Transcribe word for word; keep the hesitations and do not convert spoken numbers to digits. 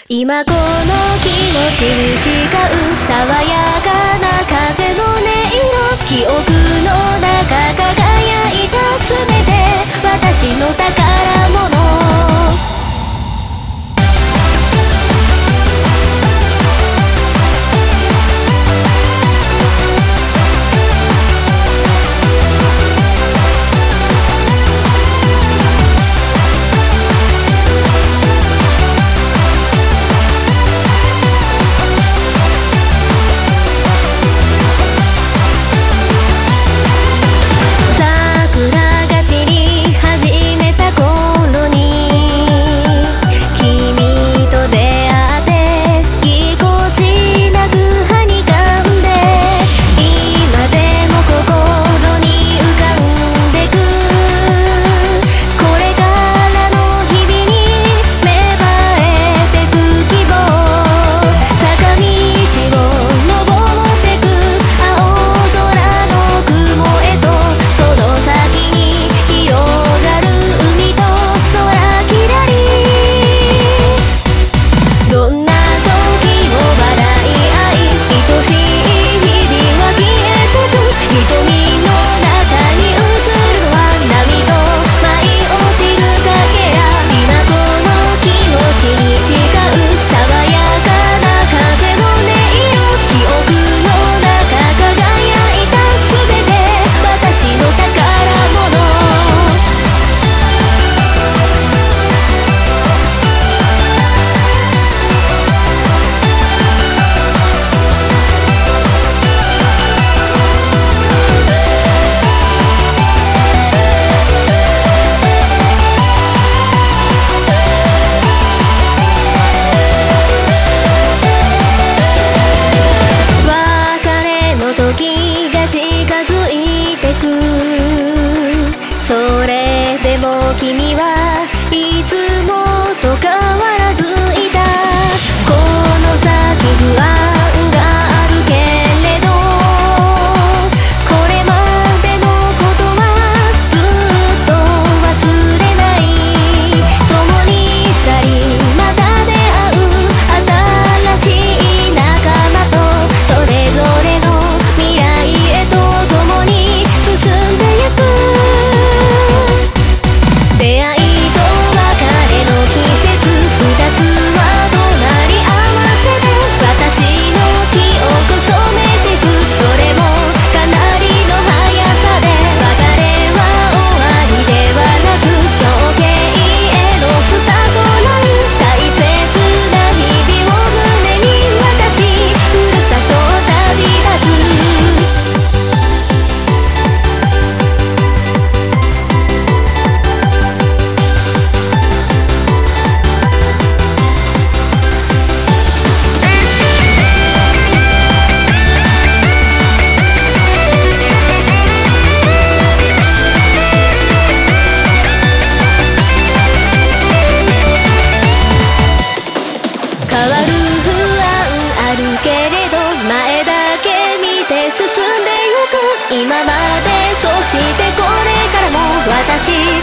今この気持ちに違う爽やかな風の音色、記憶の中輝いたすべて私の宝物。それでも君はいつもと変わらずいた。この先不安があるけれど、これまでのことはずっと忘れない。共に去りまた出会う新しい仲間と、それぞれの未来へと共に進んでゆく。出会いと別れの季節、二つは隣り合わせで私の記憶染めてく。それもかなりの速さで、別れは終わりではなく生涯へのスタートライン。大切な日々を胸に私ふるさとを旅立つ。変わる不安あるけれど、前だけ見て進んでゆく。今までそしてこれからも私